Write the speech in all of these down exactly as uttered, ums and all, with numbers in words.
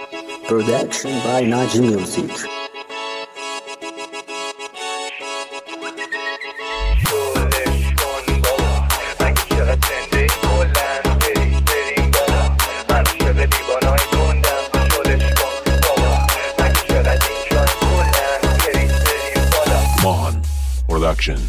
Production by Naji Music. Mohan Production.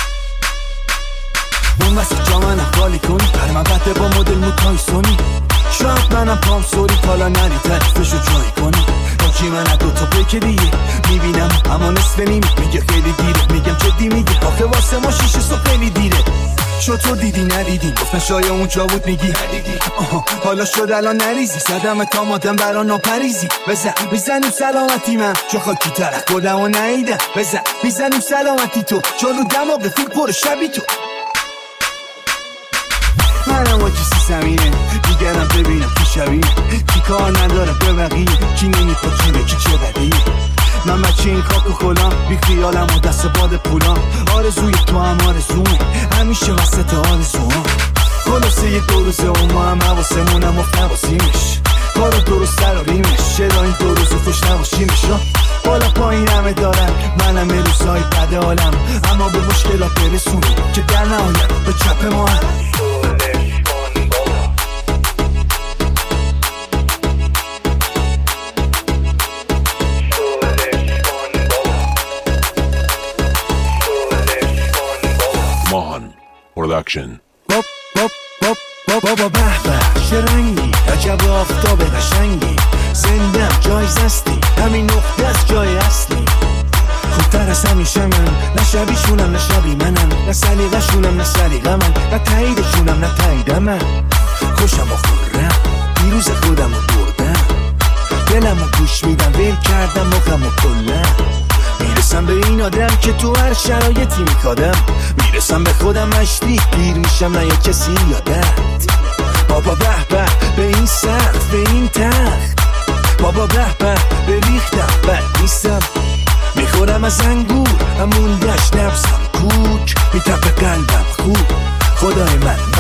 اون واسه جا منم خالی کنی هر من بده با مدل موتای سونی شاید منم پام سوری تالا نری تعریفشو جایی کنی باکی من از دوتا پیک دیگه میبینم اما نصف نیمی میگه خیلی دیره میگم جدی میگه آخه واسه ما شیشه سو خیلی دیره شو تو دیدی ندیدی گفتن شاید اونجا بود میگی ندیدی آها حالا شد الان نریزی صدم تا مادم برا ناپریزی بزن بزنیم سلامتی من چون خاکی طرف خودم و نهیدم بزن بزنیم سلامتی تو چون رو دماغ فیل پر شبی تو منم با کسی زمینه دیگرم ببینم کی شبیه کی کار نداره به بقیه کی نمیخواد چونه کی چه بدیه من بچه این کاک و خلام بی خیالم و دست باد پولام آرزوی تو هم آرزومه همیشه وسط آرزوام خلاصه یه دو روزه و ما هم حواسمونم و فواسیمش کارو درست سر و ریمش چرا این دو روزه خوش نباشیمش بالا پایین همه دارم منم به روزهای بده حالم اما به مشکلات برسونم که در نهایت به چپ ما هم Mohan Production. باب باب باب باب بابا به به چه رنگی عجب آفتاب قشنگی زندم جای زستی همین نقطه است جای اصلی خوبتر از همیشه من نه شبیشونم نه شبی منم نه سلیقه‌شونم نه سلیقه من نه تاییدشونم نه تایید من خوشم و خورم دیروز خودم رو بردم دلم رو گوش میدم ول کردم مخم و کلم میرسم به این آدم که تو هر شرایطی میکادم میرسم به خودم مشتی پیر میشم نه یا کسی یادت بابا به به به این سقف به این تخت بابا به به به ریختم بد نیستم میخورم از انگور همون دشت نبزم کوک میتپ قلبم خوب خدای من